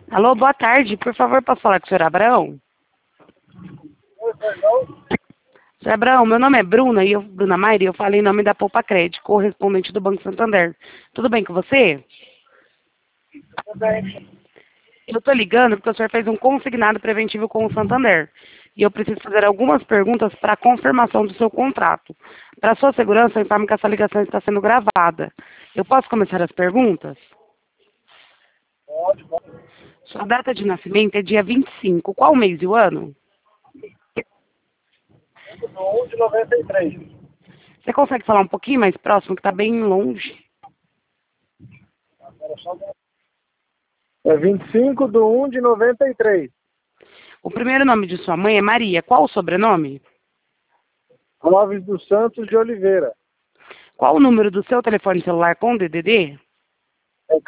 Alô, boa tarde. Por favor, posso falar com o senhor Abraão? Oi, perdão? Senhor Abraão, meu nome é Bruna Maire, e eu falei em nome da Poupa Crédito, correspondente do Banco Santander. Tudo bem com você? Tudo bem. Eu estou ligando porque o senhor fez um consignado preventivo com o Santander. E eu preciso fazer algumas perguntas para a confirmação do seu contrato. Para sua segurança, eu informo que essa ligação está sendo gravada. Eu posso começar as perguntas? Pode, pode. Sua data de nascimento é dia 25. Qual mês e o ano? 5/1 de 93. Você consegue falar um pouquinho mais próximo, que está bem longe? Agora só É 25/1 de 93. O primeiro nome de sua mãe é Maria. Qual o sobrenome? Clóvis dos Santos de Oliveira. Qual o número do seu telefone celular com DDD? É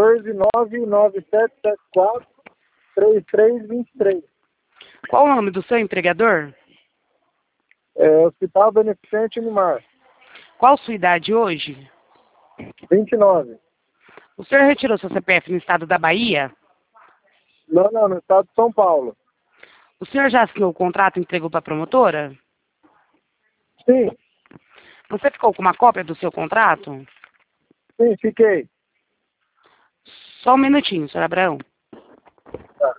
14 99774 3323. Qual o nome do seu empregador? É Hospital Beneficente Unimar. Qual sua idade hoje? 29. O senhor retirou seu CPF no estado da Bahia? Não, não, no estado de São Paulo. O senhor já assinou o contrato e entregou para a promotora? Sim, Você ficou com uma cópia do seu contrato? sim, fiquei. Só um minutinho, senhor Abraão. Tá.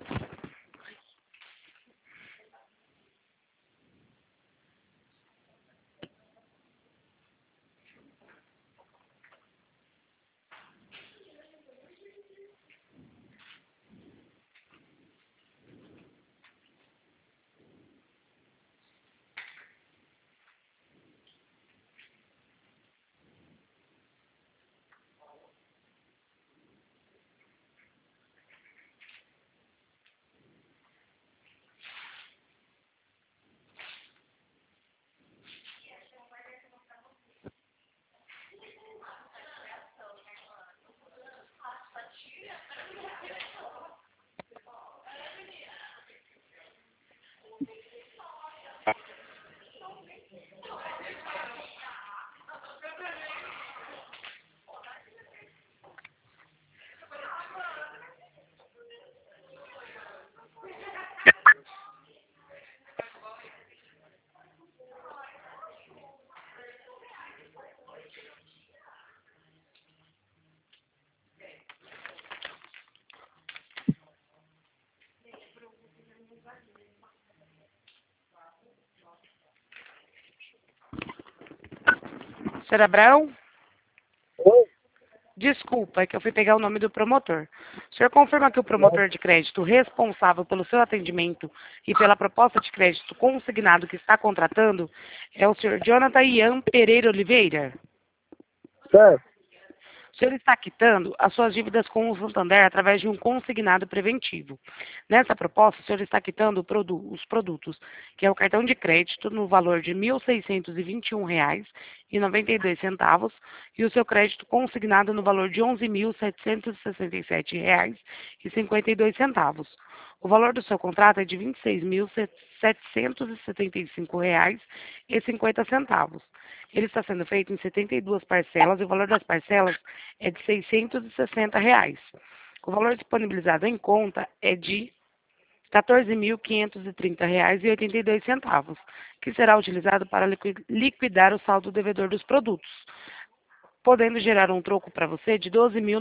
Senhor Abraão? Oi? Desculpa, é que eu fui pegar o nome do promotor. O senhor confirma que o promotor de crédito responsável pelo seu atendimento e pela proposta de crédito consignado que está contratando é o senhor Jonathan Ian Pereira Oliveira? Certo. O senhor está quitando as suas dívidas com o Santander através de um consignado preventivo. Nessa proposta, o senhor está quitando os produtos, que é o cartão de crédito no valor de R$ 1.621,92 e o seu crédito consignado no valor de R$ 11.767,52. O valor do seu contrato é de R$ 26.775,50. Ele está sendo feito em 72 parcelas e o valor das parcelas é de R$ 660. O valor disponibilizado em conta é de R$ 14.530,82, que será utilizado para liquidar o saldo devedor dos produtos, podendo gerar um troco para você de R$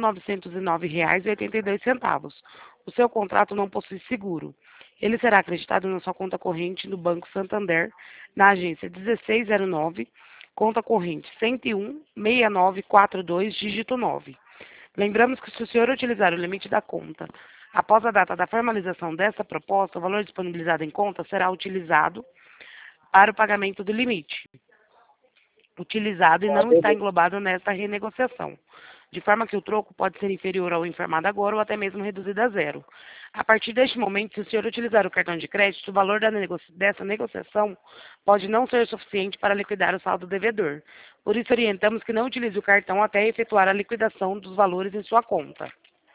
12.909,82. O seu contrato não possui seguro. Ele será acreditado na sua conta corrente no Banco Santander, na agência 1609, conta corrente 101-6942, dígito 9. Lembramos que se o senhor utilizar o limite da conta após a data da formalização dessa proposta, o valor disponibilizado em conta será utilizado para o pagamento do limite utilizado e Tá, não está beleza. englobado nesta renegociação, de forma que o troco pode ser inferior ao informado agora ou até mesmo reduzido a zero. A partir deste momento, se o senhor utilizar o cartão de crédito, o valor dessa negociação pode não ser suficiente para liquidar o saldo devedor. Por isso, orientamos que não utilize o cartão até efetuar a liquidação dos valores em sua conta.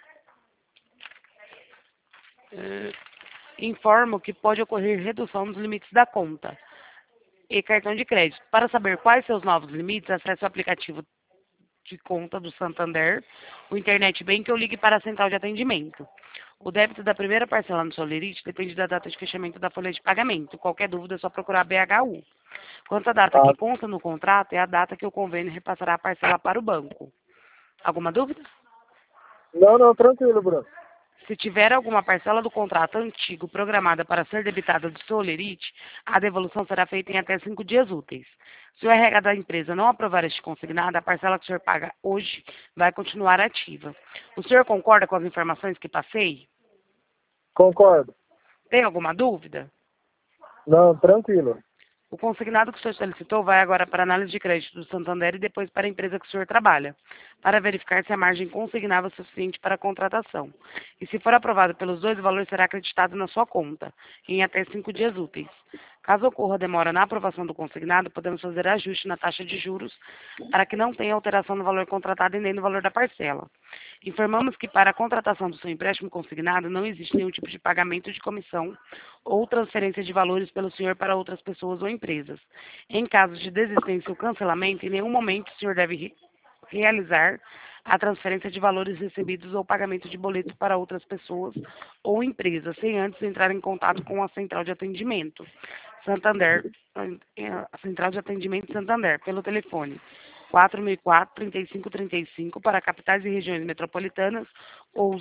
Informo que pode ocorrer redução dos limites da conta e cartão de crédito. Para saber quais seus novos limites, acesse o aplicativo de conta do Santander, o Internet Bank ou ligue para a central de atendimento. O débito da primeira parcela no Solerite depende da data de fechamento da folha de pagamento. Qualquer dúvida é só procurar a BHU. Quanto à data Ah, que consta no contrato, é a data que o convênio repassará a parcela para o banco. Alguma dúvida? não, não, tranquilo, Bruno. Se tiver alguma parcela do contrato antigo programada para ser debitada do Solerite, a devolução será feita em até 5 dias úteis. Se o RH da empresa não aprovar este consignado, a parcela que o senhor paga hoje vai continuar ativa. O senhor concorda com as informações que passei? Concordo. Tem alguma dúvida? Não, tranquilo. O consignado que o senhor solicitou vai agora para a análise de crédito do Santander e depois para a empresa que o senhor trabalha, para verificar se a margem consignável é suficiente para a contratação. E se for aprovado pelos dois, o valor será acreditado na sua conta, em até 5 dias úteis. Caso ocorra demora na aprovação do consignado, podemos fazer ajuste na taxa de juros para que não tenha alteração no valor contratado e nem no valor da parcela. Informamos que para a contratação do seu empréstimo consignado não existe nenhum tipo de pagamento de comissão ou transferência de valores pelo senhor para outras pessoas ou empresas. Em caso de desistência ou cancelamento, em nenhum momento o senhor deve realizar a transferência de valores recebidos ou pagamento de boleto para outras pessoas ou empresas, sem antes entrar em contato com a central de atendimento Santander, a central de atendimento Santander, pelo telefone 4004-3535 para capitais e regiões metropolitanas ou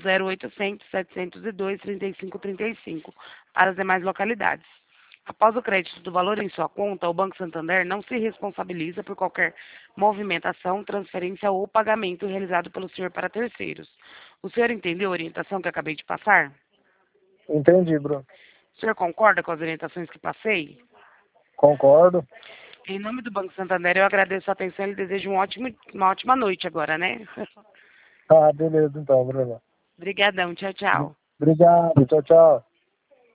0800-702-3535 para as demais localidades. Após o crédito do valor em sua conta, o Banco Santander não se responsabiliza por qualquer movimentação, transferência ou pagamento realizado pelo senhor para terceiros. O senhor entendeu a orientação que acabei de passar? Entendi, Bruno. O senhor concorda com as orientações que passei? Concordo. Em nome do Banco Santander, eu agradeço a atenção e desejo uma ótima noite agora, né? Ah, beleza então, Bruno. Obrigadão, tchau, tchau. Obrigado, tchau, tchau.